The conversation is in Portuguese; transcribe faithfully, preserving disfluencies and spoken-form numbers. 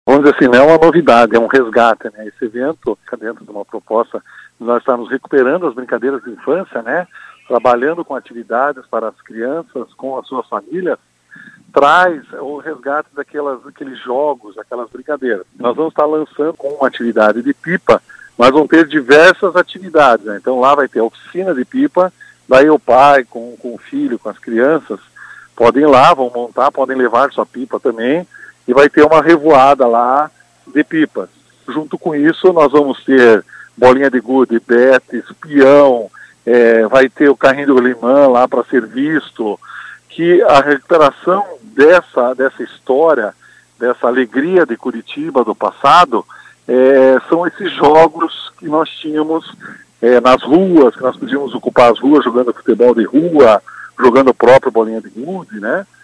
Vamos dizer assim, não é uma novidade, é um resgate, né? Esse evento fica dentro de uma proposta, nós estamos recuperando as brincadeiras de infância, né? Trabalhando com atividades para as crianças, com as suas famílias, traz o resgate daquelas, daqueles jogos, aquelas brincadeiras. Nós vamos estar lançando com uma atividade de pipa, mas vão ter diversas atividades, né? Então lá vai ter a oficina de pipa, daí o pai com, com o filho, com as crianças, podem ir lá, vão montar, podem levar sua pipa também, e vai ter uma revoada lá de pipas. Junto com isso, nós vamos ter bolinha de gude, betes, peão, é, vai ter o carrinho do limão lá para ser visto, que a recuperação dessa, dessa história, dessa alegria de Curitiba do passado, é, são esses jogos que nós tínhamos é, nas ruas, que nós podíamos ocupar as ruas jogando futebol de rua, jogando o próprio bolinha de gude, né?